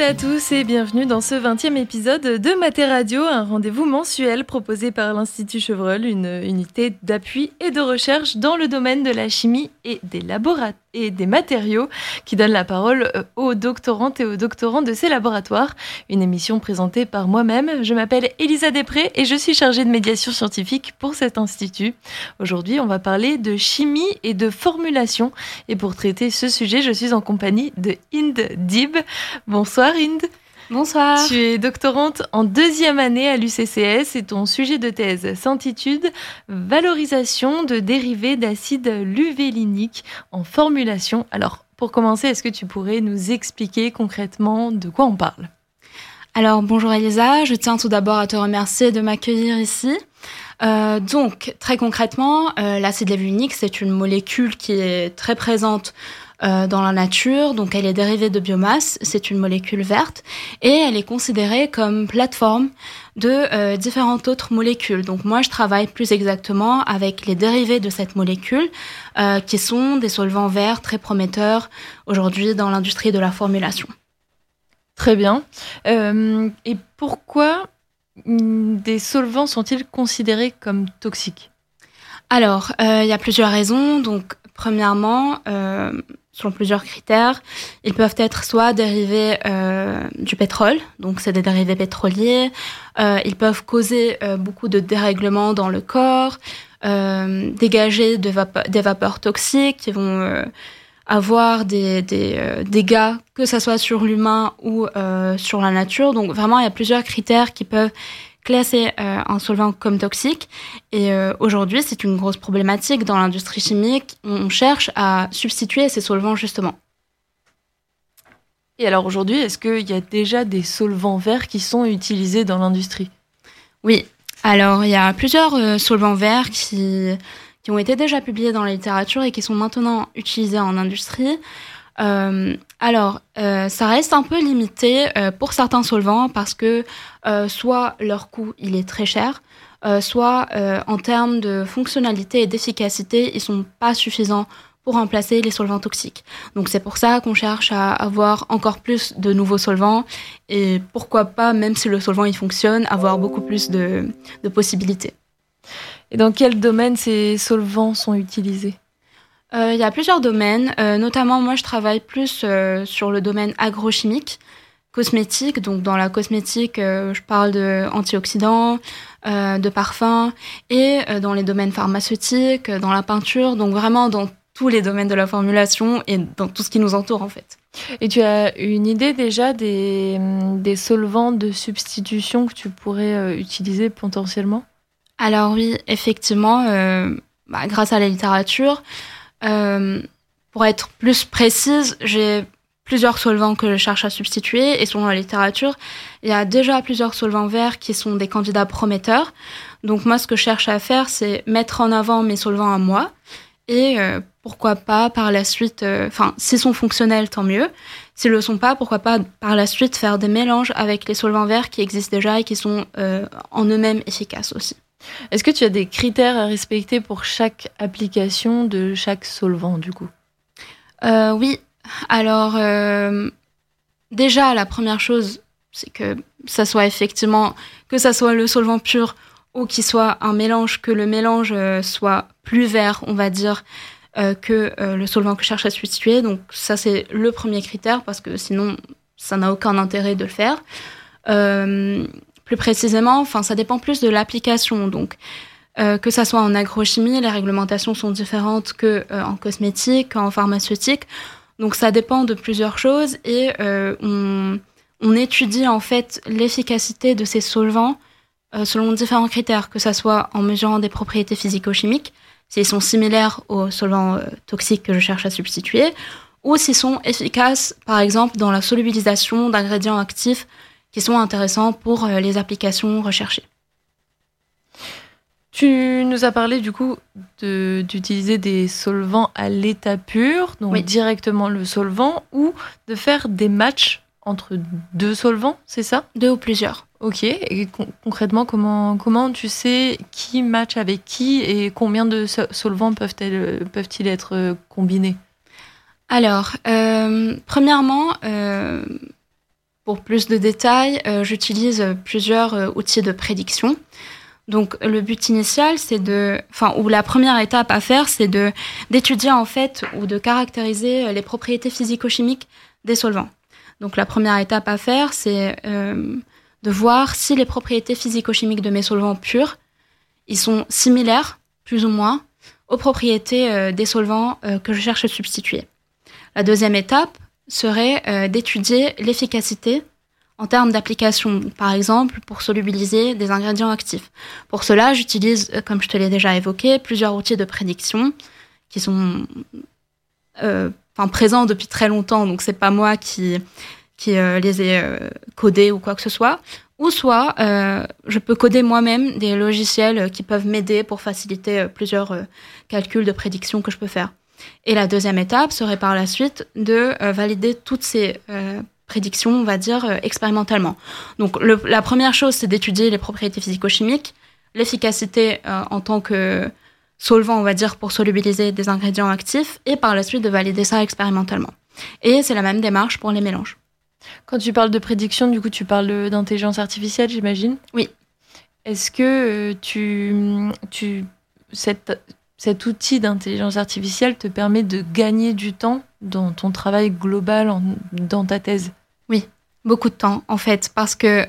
à tous et bienvenue dans ce 20e épisode de Mater Radio, un rendez-vous mensuel proposé par l'Institut Chevreul, une unité d'appui et de recherche dans le domaine de la chimie et des matériaux qui donne la parole aux doctorantes et aux doctorants de ces laboratoires. Une émission présentée par moi-même. Je m'appelle Elisa Després et je suis chargée de médiation scientifique pour cet institut. Aujourd'hui, on va parler de chimie et de formulation. Et pour traiter ce sujet, je suis en compagnie de Inde Dib. Bonsoir Inde. Bonsoir. Tu es doctorante en 2e année à l'UCCS et ton sujet de thèse s'intitule « Valorisation de dérivés d'acide luvélinique en formulation ». Alors, pour commencer, est-ce que tu pourrais nous expliquer concrètement de quoi on parle ? Alors, bonjour Elisa, je tiens tout d'abord à te remercier de m'accueillir ici. Donc, très concrètement, l'acide luvélinique, c'est une molécule qui est très présente dans la nature, donc elle est dérivée de biomasse, c'est une molécule verte et elle est considérée comme plateforme de différentes autres molécules. Donc moi je travaille plus exactement avec les dérivés de cette molécule qui sont des solvants verts très prometteurs aujourd'hui dans l'industrie de la formulation. Très bien. Et pourquoi des solvants sont-ils considérés comme toxiques ? Alors, il y a plusieurs raisons. Donc, premièrement, selon plusieurs critères, ils peuvent être soit dérivés du pétrole, donc c'est des dérivés pétroliers. Ils peuvent causer beaucoup de dérèglements dans le corps, dégager des vapeurs toxiques qui vont avoir des dégâts, que ça soit sur l'humain ou sur la nature. Donc vraiment, il y a plusieurs critères qui peuvent classer un solvant comme toxique. Et aujourd'hui, c'est une grosse problématique dans l'industrie chimique. On cherche à substituer ces solvants, justement. Et alors aujourd'hui, est-ce qu'il y a déjà des solvants verts qui sont utilisés dans l'industrie ? Oui. Alors, il y a plusieurs solvants verts qui ont été déjà publiés dans la littérature et qui sont maintenant utilisés en industrie. Ça reste un peu limité pour certains solvants parce que soit leur coût il est très cher, soit en termes de fonctionnalité et d'efficacité, ils sont pas suffisants pour remplacer les solvants toxiques. Donc c'est pour ça qu'on cherche à avoir encore plus de nouveaux solvants et pourquoi pas, même si le solvant il fonctionne, avoir beaucoup plus de possibilités. Et dans quel domaine ces solvants sont utilisés ? Il y a plusieurs domaines, notamment moi je travaille plus sur le domaine agrochimique, cosmétique. Donc dans la cosmétique, je parle de antioxydants, de parfums, et dans les domaines pharmaceutiques, dans la peinture, donc vraiment dans tous les domaines de la formulation et dans tout ce qui nous entoure en fait. Et tu as une idée déjà des solvants de substitution que tu pourrais utiliser potentiellement ? Alors oui, effectivement, grâce à la littérature, pour être plus précise, j'ai plusieurs solvants que je cherche à substituer et selon la littérature, il y a déjà plusieurs solvants verts qui sont des candidats prometteurs. Donc moi, ce que je cherche à faire, c'est mettre en avant mes solvants à moi et pourquoi pas par la suite, s'ils sont fonctionnels, tant mieux. S'ils le sont pas, pourquoi pas par la suite faire des mélanges avec les solvants verts qui existent déjà et qui sont en eux-mêmes efficaces aussi. Est-ce que tu as des critères à respecter pour chaque application de chaque solvant, du coup ? Oui. Alors, déjà, la première chose, c'est que ça soit effectivement, que ça soit le solvant pur ou qu'il soit un mélange, que le mélange soit plus vert, on va dire, que le solvant que je cherche à substituer. Donc ça, c'est le premier critère, parce que sinon, ça n'a aucun intérêt de le faire. Plus précisément, ça dépend plus de l'application. Donc, que ça soit en agrochimie, les réglementations sont différentes que en cosmétique, en pharmaceutique. Donc, ça dépend de plusieurs choses et on étudie en fait l'efficacité de ces solvants selon différents critères, que ça soit en mesurant des propriétés physico-chimiques, s'ils sont similaires aux solvants toxiques que je cherche à substituer, ou s'ils sont efficaces, par exemple, dans la solubilisation d'ingrédients actifs qui sont intéressants pour les applications recherchées. Tu nous as parlé du coup d'utiliser des solvants à l'état pur, donc oui, directement le solvant, ou de faire des matchs entre deux solvants, c'est ça ? Deux ou plusieurs. Ok, et concrètement, comment tu sais qui match avec qui et combien de solvants peuvent-ils être combinés ? Alors, premièrement, Pour plus de détails, j'utilise plusieurs outils de prédiction. Donc, le but initial, ou la première étape à faire, c'est d'étudier en fait ou de caractériser les propriétés physico-chimiques des solvants. Donc, la première étape à faire, c'est de voir si les propriétés physico-chimiques de mes solvants purs, ils sont similaires, plus ou moins, aux propriétés des solvants que je cherche à substituer. La deuxième étape serait d'étudier l'efficacité en termes d'application, par exemple pour solubiliser des ingrédients actifs. Pour cela, j'utilise, comme je te l'ai déjà évoqué, plusieurs outils de prédiction qui sont présents depuis très longtemps, donc c'est pas moi qui les ai codés ou quoi que ce soit. Ou soit, je peux coder moi-même des logiciels qui peuvent m'aider pour faciliter plusieurs calculs de prédiction que je peux faire. Et la deuxième étape serait par la suite de valider toutes ces prédictions, on va dire, expérimentalement. Donc, la première chose, c'est d'étudier les propriétés physico-chimiques, l'efficacité en tant que solvant, on va dire, pour solubiliser des ingrédients actifs, et par la suite de valider ça expérimentalement. Et c'est la même démarche pour les mélanges. Quand tu parles de prédiction, du coup, tu parles d'intelligence artificielle, j'imagine ? Oui. Est-ce que cet outil d'intelligence artificielle te permet de gagner du temps dans ton travail global, dans ta thèse ? Oui, beaucoup de temps, en fait, parce que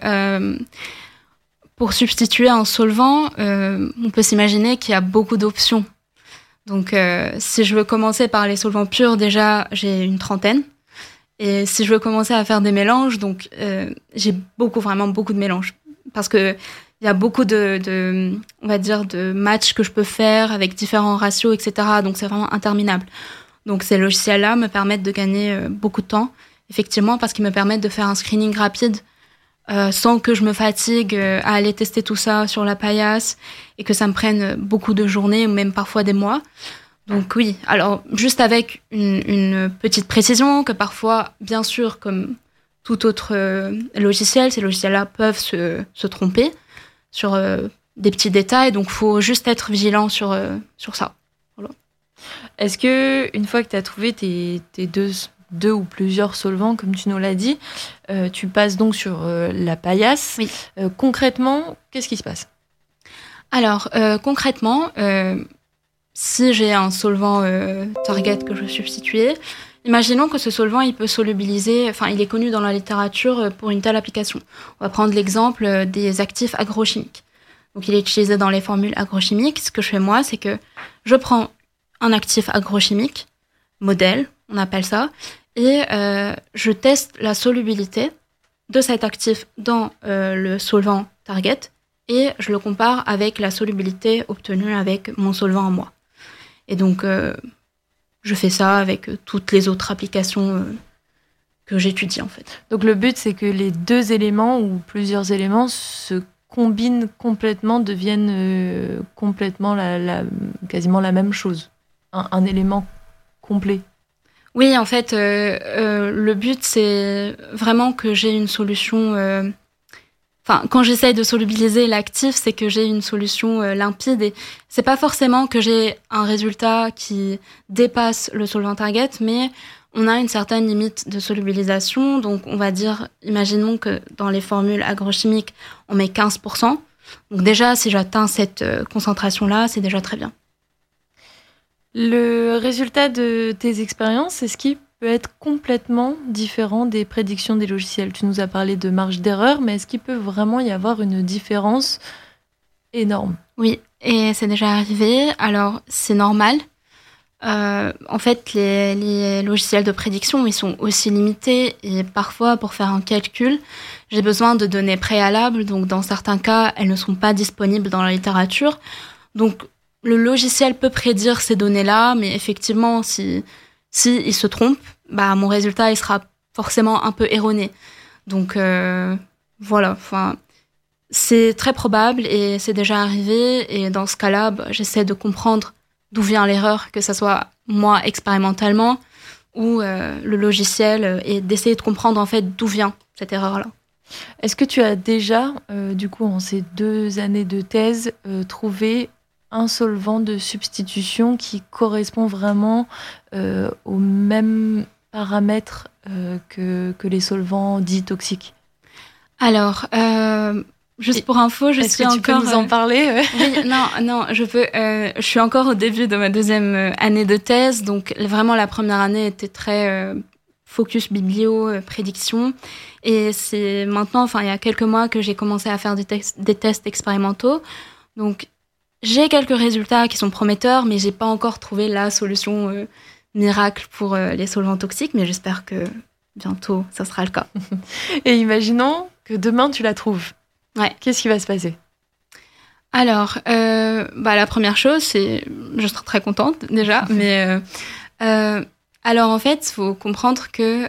pour substituer un solvant, on peut s'imaginer qu'il y a beaucoup d'options. Donc, si je veux commencer par les solvants purs, déjà, j'ai une trentaine. Et si je veux commencer à faire des mélanges, donc j'ai vraiment beaucoup de mélanges. Parce que il y a beaucoup on va dire, de matchs que je peux faire avec différents ratios, etc. Donc c'est vraiment interminable. Donc ces logiciels-là me permettent de gagner beaucoup de temps, effectivement, parce qu'ils me permettent de faire un screening rapide sans que je me fatigue à aller tester tout ça sur la paillasse et que ça me prenne beaucoup de journées ou même parfois des mois. Donc oui, alors juste avec une petite précision que parfois, bien sûr, comme tout autre logiciel, ces logiciels-là peuvent se tromper sur des petits détails, donc il faut juste être vigilant sur ça. Voilà. Est-ce que une fois que tu as trouvé tes deux ou plusieurs solvants, comme tu nous l'as dit, tu passes donc sur la paillasse. Oui. Concrètement, qu'est-ce qui se passe ? Alors, concrètement, si j'ai un solvant target que je veux substituer, imaginons que ce solvant, il peut solubiliser, il est connu dans la littérature pour une telle application. On va prendre l'exemple des actifs agrochimiques. Donc, il est utilisé dans les formules agrochimiques. Ce que je fais moi, c'est que je prends un actif agrochimique, modèle, on appelle ça, et je teste la solubilité de cet actif dans le solvant target et je le compare avec la solubilité obtenue avec mon solvant à moi. Et donc, je fais ça avec toutes les autres applications que j'étudie, en fait. Donc, le but, c'est que les deux éléments ou plusieurs éléments se combinent complètement, deviennent complètement quasiment la même chose. Un élément complet. Oui, en fait, le but, c'est vraiment que j'ai une solution... quand j'essaye de solubiliser l'actif, c'est que j'ai une solution limpide et c'est pas forcément que j'ai un résultat qui dépasse le solvant target, mais on a une certaine limite de solubilisation. Donc, on va dire, imaginons que dans les formules agrochimiques, on met 15%. Donc déjà, si j'atteins cette concentration-là, c'est déjà très bien. Le résultat de tes expériences, est-ce qu'il peut être complètement différent des prédictions des logiciels ? Tu nous as parlé de marge d'erreur, mais est-ce qu'il peut vraiment y avoir une différence énorme ? Oui, et c'est déjà arrivé. Alors, c'est normal. En fait, les logiciels de prédiction, ils sont aussi limités et parfois, pour faire un calcul, j'ai besoin de données préalables. Donc, dans certains cas, elles ne sont pas disponibles dans la littérature. Donc, le logiciel peut prédire ces données-là, mais effectivement, si il se trompe, mon résultat il sera forcément un peu erroné. Donc voilà, c'est très probable et c'est déjà arrivé. Et dans ce cas-là, j'essaie de comprendre d'où vient l'erreur, que ce soit moi expérimentalement ou le logiciel, et d'essayer de comprendre en fait d'où vient cette erreur-là. Est-ce que tu as déjà, du coup, en ces 2 années de thèse, trouvé un solvant de substitution qui correspond vraiment aux mêmes paramètres que les solvants dits toxiques? Alors, juste pour info, est-ce que tu peux nous en parler? Oui, non, je peux. Je suis encore au début de ma deuxième année de thèse, donc vraiment la première année était très focus biblio, prédiction, et c'est maintenant, il y a quelques mois que j'ai commencé à faire des tests expérimentaux. Donc j'ai quelques résultats qui sont prometteurs, mais j'ai pas encore trouvé la solution miracle pour les solvants toxiques, mais j'espère que bientôt ça sera le cas. Et imaginons que demain tu la trouves. Ouais. Qu'est-ce qui va se passer? Alors, la première chose, c'est... Je serai très contente, déjà, mais... alors, en fait, il faut comprendre que...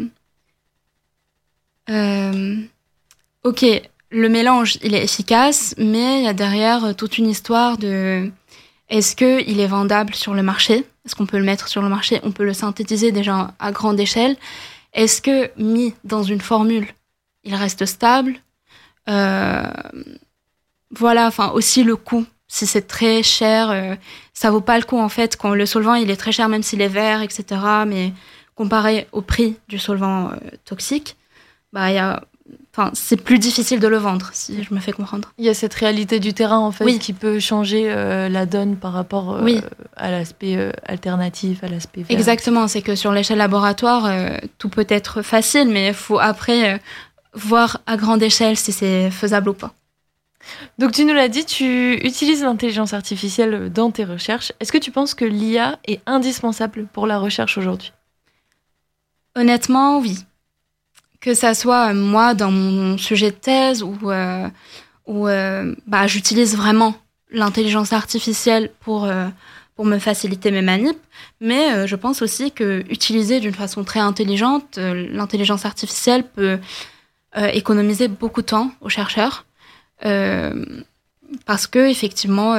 ok, le mélange, il est efficace, mais il y a derrière toute une histoire de... Est-ce qu'il est vendable sur le marché? Est-ce qu'on peut le mettre sur le marché? On peut le synthétiser déjà à grande échelle. Est-ce que, mis dans une formule, il reste stable? Aussi le coût. Si c'est très cher, ça vaut pas le coup en fait. Quand le solvant il est très cher, même s'il est vert, etc. Mais comparé au prix du solvant toxique, c'est plus difficile de le vendre, si je me fais comprendre. Il y a cette réalité du terrain en fait qui peut changer la donne par rapport à l'aspect alternatif, à l'aspect vert. Exactement, c'est que sur l'échelle laboratoire, tout peut être facile, mais il faut après voir à grande échelle si c'est faisable ou pas. Donc tu nous l'as dit, tu utilises l'intelligence artificielle dans tes recherches. Est-ce que tu penses que l'IA est indispensable pour la recherche aujourd'hui? Honnêtement, oui. Que ça soit moi dans mon sujet de thèse ou j'utilise vraiment l'intelligence artificielle pour me faciliter mes manips, mais je pense aussi que utiliser d'une façon très intelligente, l'intelligence artificielle peut économiser beaucoup de temps aux chercheurs. Parce que effectivement,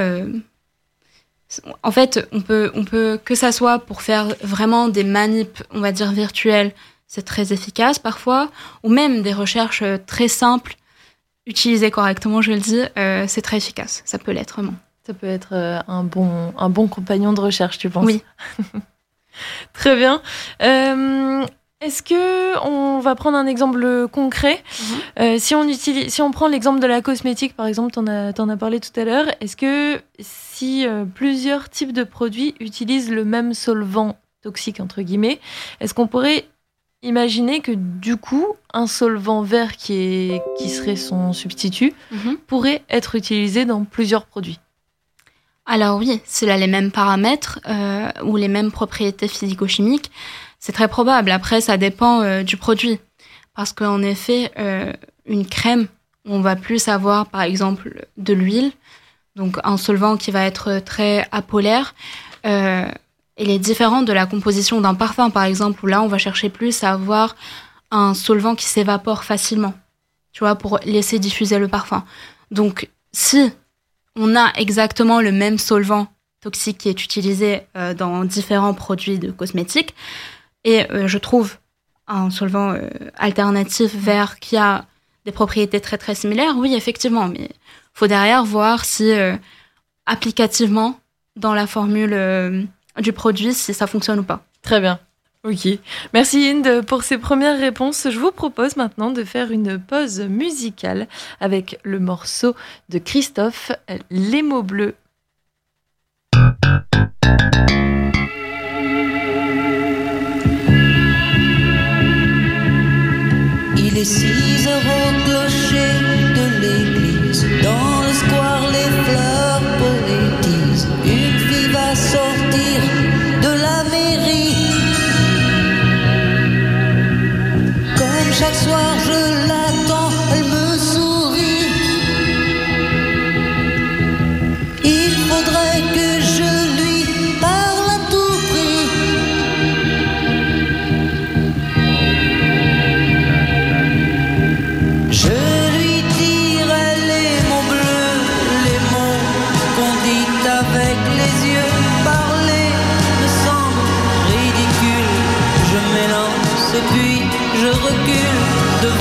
en fait, on peut que ça soit pour faire vraiment des manips, on va dire virtuelles, c'est très efficace parfois, ou même des recherches très simples, utilisées correctement, je le dis, c'est très efficace. Ça peut l'être vraiment. Ça peut être un bon compagnon de recherche, tu penses? Oui. Très bien. Est-ce que on va prendre un exemple concret? Si on prend l'exemple de la cosmétique, par exemple, t'en as parlé tout à l'heure. Est-ce que si plusieurs types de produits utilisent le même solvant toxique entre guillemets, est-ce qu'on pourrait imaginer que du coup, un solvant vert qui serait son substitut pourrait être utilisé dans plusieurs produits? Alors oui, s'il a les mêmes paramètres ou les mêmes propriétés physico-chimiques, c'est très probable. Après, ça dépend du produit. Parce qu'en effet, une crème, on va plus avoir, par exemple, de l'huile. Donc, un solvant qui va être très apolaire. Il est différent de la composition d'un parfum, par exemple, où là, on va chercher plus à avoir un solvant qui s'évapore facilement, tu vois, pour laisser diffuser le parfum. Donc, si on a exactement le même solvant toxique qui est utilisé dans différents produits de cosmétiques, et je trouve un solvant alternatif vert qui a des propriétés très très similaires, oui, effectivement, mais il faut derrière voir si applicativement, dans la formule du produit, si ça fonctionne ou pas. Très bien. Ok. Merci Inde pour ces premières réponses. Je vous propose maintenant de faire une pause musicale avec le morceau de Christophe, Les mots bleus. Il est 6 heures au clocher de l'église. Dans le square, les fleurs poétisent. Une fille va sortir de la mairie. Comme chaque soir, je l'attends, elle me sourit. Il faudrait que je lui parle à tout prix. Je lui dirai les mots bleus, les mots qu'on dit avec les yeux. Parler me semble ridicule. Je m'élance et puis je recule devant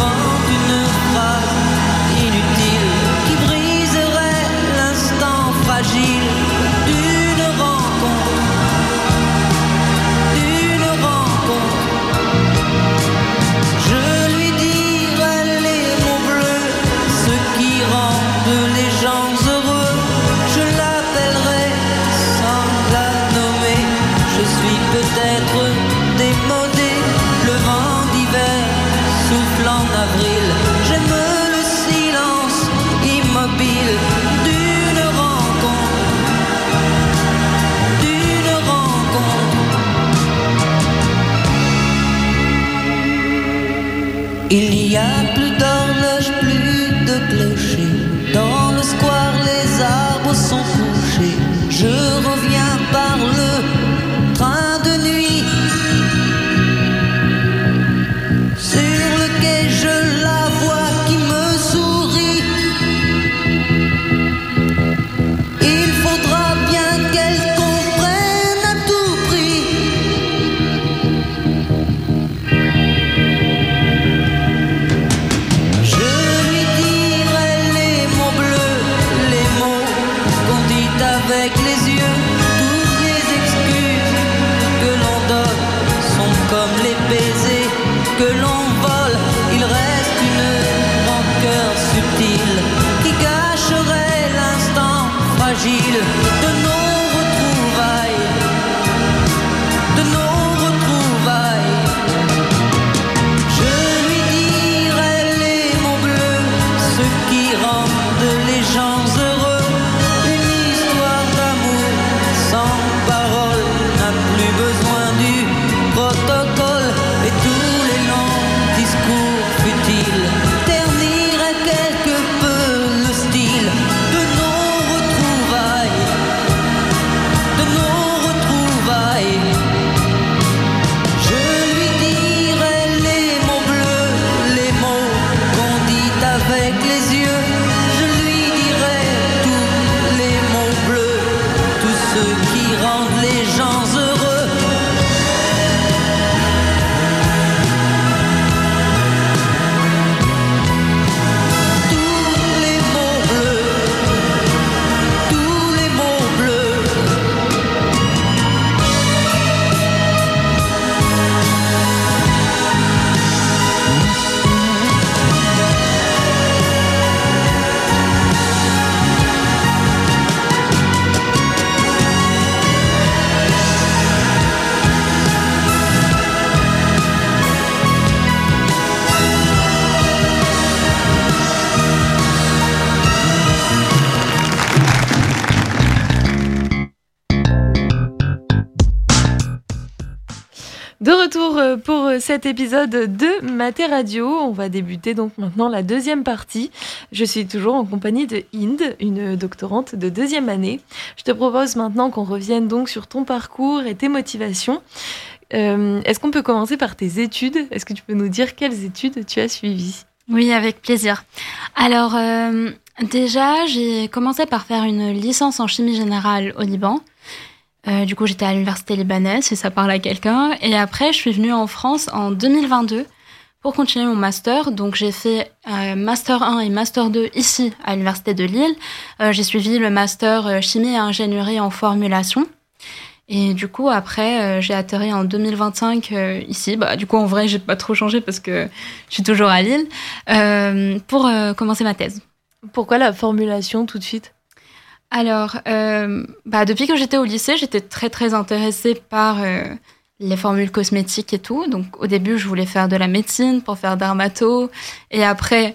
Il n'y a plus d'horloge, plus de clocher. Dans le square, les arbres sont couchés. Je reviens par le train de nuit. Sur le quai, je la vois qui me sourit. Il faudra bien qu'elle comprenne à tout prix. Je lui dirai les mots bleus, les mots qu'on dit avec les yeux. Toutes les excuses que l'on donne sont comme les baisers que l'on vole. Il reste une rancœur subtile qui cacherait l'instant fragile de nos retrouvailles, de nos retrouvailles. Je lui dirai les mots bleus, ceux qui rendent les gens heureux. Une histoire d'amour sans parole n'a plus besoin du protocole. Et tous les longs discours futiles terniraient quelque peu le style de nos retrouvailles, de nos retrouvailles. Je lui dirai les mots bleus, les mots qu'on dit avec les yeux. Je lui dirai tous les mots bleus, tous ceux qui rendent les gens heureux. Tous les mots bleus, tous les mots bleus. De retour pour cet épisode de Maté Radio. On va débuter donc maintenant la deuxième partie. Je suis toujours en compagnie de Inde, une doctorante de 2e année. Je te propose maintenant qu'on revienne donc sur ton parcours et tes motivations. Est-ce qu'on peut commencer par tes études ? Est-ce que tu peux nous dire quelles études tu as suivies ? Oui, avec plaisir. Alors, déjà, j'ai commencé par faire une licence en chimie générale au Liban. Du coup, j'étais à l'université libanaise, si ça parle à quelqu'un. Et après, je suis venue en France en 2022 pour continuer mon master. Donc, j'ai fait master 1 et master 2 ici, à l'université de Lille. J'ai suivi le master chimie et ingénierie en formulation. Et du coup, après, j'ai atterri en 2025 ici. Du coup, en vrai, j'ai pas trop changé parce que je suis toujours à Lille pour commencer ma thèse. Pourquoi la formulation tout de suite ? Alors, depuis que j'étais au lycée, j'étais très, très intéressée par les formules cosmétiques et tout. Donc, au début, je voulais faire de la médecine pour faire dermato. Et après,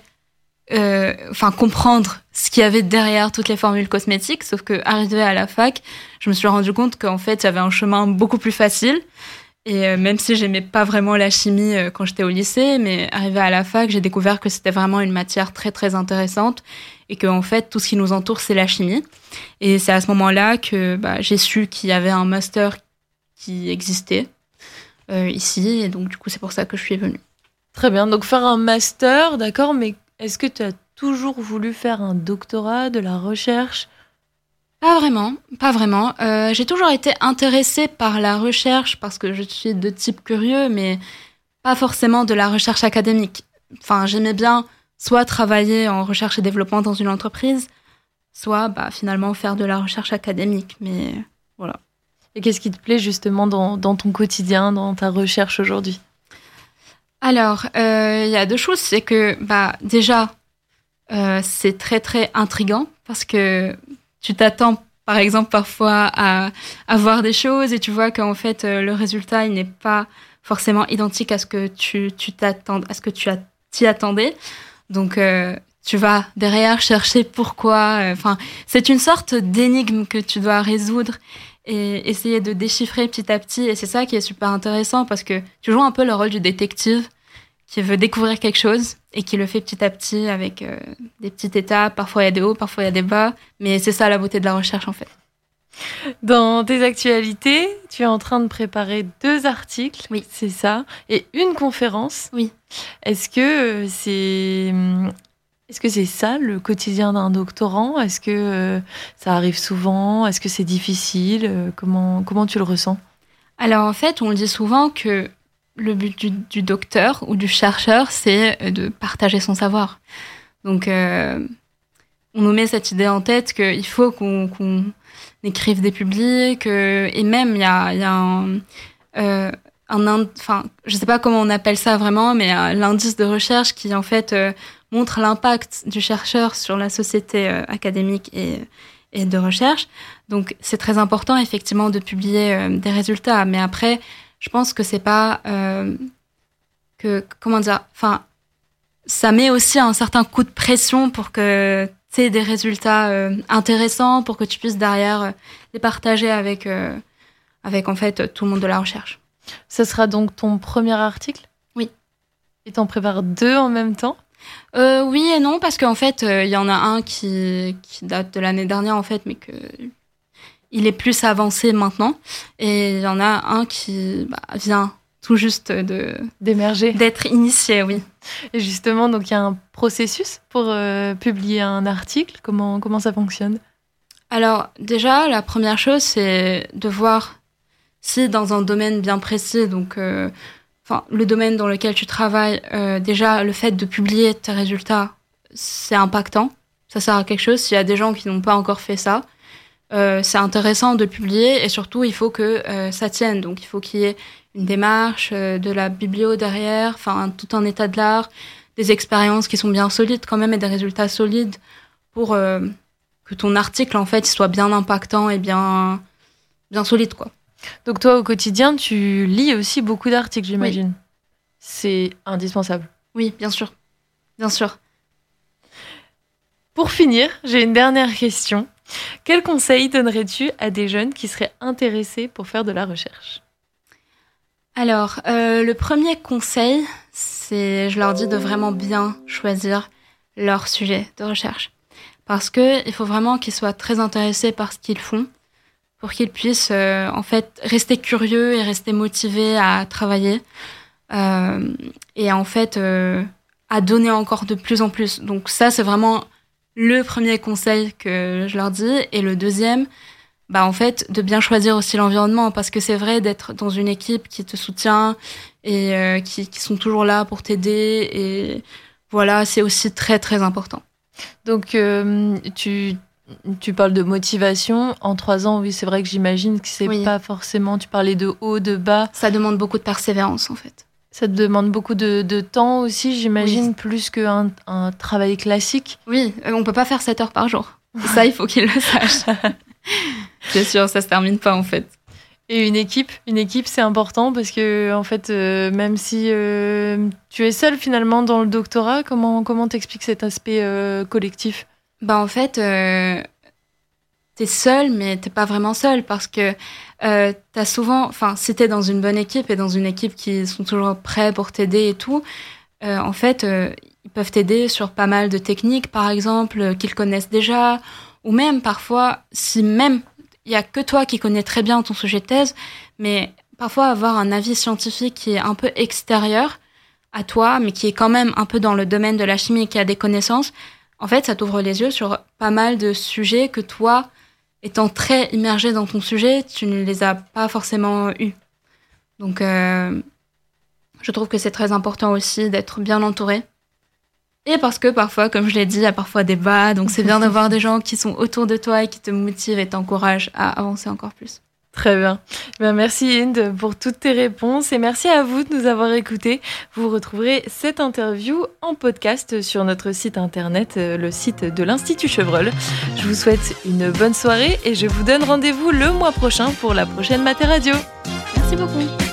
comprendre ce qu'il y avait derrière toutes les formules cosmétiques. Sauf qu'arrivée à la fac, je me suis rendu compte qu'en fait, il y avait un chemin beaucoup plus facile. Et même si j'aimais pas vraiment la chimie quand j'étais au lycée, mais arrivée à la fac, j'ai découvert que c'était vraiment une matière très, très intéressante. Et qu'en fait, tout ce qui nous entoure, c'est la chimie. Et c'est à ce moment-là que j'ai su qu'il y avait un master qui existait ici. Et donc, du coup, c'est pour ça que je suis venue. Très bien. Donc, faire un master, d'accord, mais est-ce que tu as toujours voulu faire un doctorat, de la recherche ? Pas vraiment. J'ai toujours été intéressée par la recherche parce que je suis de type curieux, mais pas forcément de la recherche académique. Enfin, j'aimais bien soit travailler en recherche et développement dans une entreprise, soit finalement faire de la recherche académique. Mais voilà. Et qu'est-ce qui te plaît justement dans ton quotidien, dans ta recherche aujourd'hui ? Alors, il y a 2 choses. C'est que déjà, c'est très très intriguant parce que tu t'attends par exemple parfois à voir des choses et tu vois qu'en fait le résultat il n'est pas forcément identique à ce que tu t'attends, à ce que tu t'y attendais. Donc tu vas derrière chercher pourquoi. C'est une sorte d'énigme que tu dois résoudre et essayer de déchiffrer petit à petit. Et c'est ça qui est super intéressant parce que tu joues un peu le rôle du détective veut découvrir quelque chose et qui le fait petit à petit avec des petites étapes. Parfois, il y a des hauts, parfois, il y a des bas. Mais c'est ça la beauté de la recherche, en fait. Dans tes actualités, tu es en train de préparer 2 articles, oui. C'est ça, et une conférence. Oui. Est-ce que c'est ça le quotidien d'un doctorant ? Est-ce que ça arrive souvent ? Est-ce que c'est difficile ? Comment tu le ressens ? Alors en fait, on le dit souvent que le but du docteur ou du chercheur, c'est de partager son savoir. Donc on nous met cette idée en tête qu'il faut qu'on écrive des publics, et même il y a je sais pas comment on appelle ça vraiment, mais l'indice de recherche qui en fait montre l'impact du chercheur sur la société académique et de recherche. Donc c'est très important effectivement de publier des résultats, mais après je pense que c'est pas ça met aussi un certain coup de pression pour que tu aies des résultats intéressants, pour que tu puisses derrière les partager avec en fait tout le monde de la recherche. Ça sera donc ton premier article ? Oui. Et t'en prépares 2 en même temps ? Oui et non, parce qu'en fait, il y en a un qui date de l'année dernière, en fait, mais il est plus avancé maintenant. Et il y en a un qui vient tout juste d'émerger, d'être initié, oui. Et justement, donc il y a un processus pour publier un article. Comment ça fonctionne ? Alors, déjà, la première chose, c'est de voir si dans un domaine bien précis, donc le domaine dans lequel tu travailles, déjà le fait de publier tes résultats, c'est impactant. Ça sert à quelque chose. S'il y a des gens qui n'ont pas encore fait ça, c'est intéressant de publier, et surtout il faut que ça tienne. Donc il faut qu'il y ait une démarche, de la biblio derrière, tout un état de l'art, des expériences qui sont bien solides quand même et des résultats solides pour que ton article en fait soit bien impactant et bien solide, quoi. Donc toi, au quotidien, tu lis aussi beaucoup d'articles, j'imagine. Oui. C'est indispensable. Oui, bien sûr. Bien sûr. Pour finir, j'ai une dernière question. Quel conseil donnerais-tu à des jeunes qui seraient intéressés pour faire de la recherche ? Alors, le premier conseil, c'est, je leur dis de vraiment bien choisir leur sujet de recherche. Parce qu'il faut vraiment qu'ils soient très intéressés par ce qu'ils font, pour qu'ils puissent en fait rester curieux et rester motivés à travailler et en fait à donner encore de plus en plus. Donc ça, c'est vraiment le premier conseil que je leur dis. Et le deuxième, en fait, de bien choisir aussi l'environnement, parce que c'est vrai d'être dans une équipe qui te soutient et qui sont toujours là pour t'aider. Et voilà, c'est aussi très, très important. Donc, tu parles de motivation. En 3 ans, oui, c'est vrai que j'imagine que c'est pas forcément... Tu parlais de haut, de bas. Ça demande beaucoup de persévérance, en fait. Ça te demande beaucoup de temps aussi, j'imagine, plus qu'un travail classique. Oui, on peut pas faire 7 heures par jour. Ça, il faut qu'ils le sachent. C'est sûr, ça se termine pas, en fait. Et une équipe, c'est important parce que, en fait, même si tu es seule finalement dans le doctorat, comment t'expliques cet aspect collectif ? En fait, t'es seule, mais t'es pas vraiment seule parce que t'as souvent... si t'es dans une bonne équipe et dans une équipe qui sont toujours prêts pour t'aider et tout, en fait, ils peuvent t'aider sur pas mal de techniques, par exemple, qu'ils connaissent déjà, ou même parfois, si même il y a que toi qui connais très bien ton sujet de thèse, mais parfois avoir un avis scientifique qui est un peu extérieur à toi, mais qui est quand même un peu dans le domaine de la chimie et qui a des connaissances, en fait, ça t'ouvre les yeux sur pas mal de sujets que toi, étant très immergé dans ton sujet, tu ne les as pas forcément eus. Donc, je trouve que c'est très important aussi d'être bien entouré. Et parce que parfois, comme je l'ai dit, il y a parfois des bas, donc c'est bien d'avoir des gens qui sont autour de toi et qui te motivent et t'encouragent à avancer encore plus. Très bien. Merci Inde pour toutes tes réponses et merci à vous de nous avoir écoutés. Vous retrouverez cette interview en podcast sur notre site internet, le site de l'Institut Chevreul. Je vous souhaite une bonne soirée et je vous donne rendez-vous le mois prochain pour la prochaine Mater Radio. Merci beaucoup.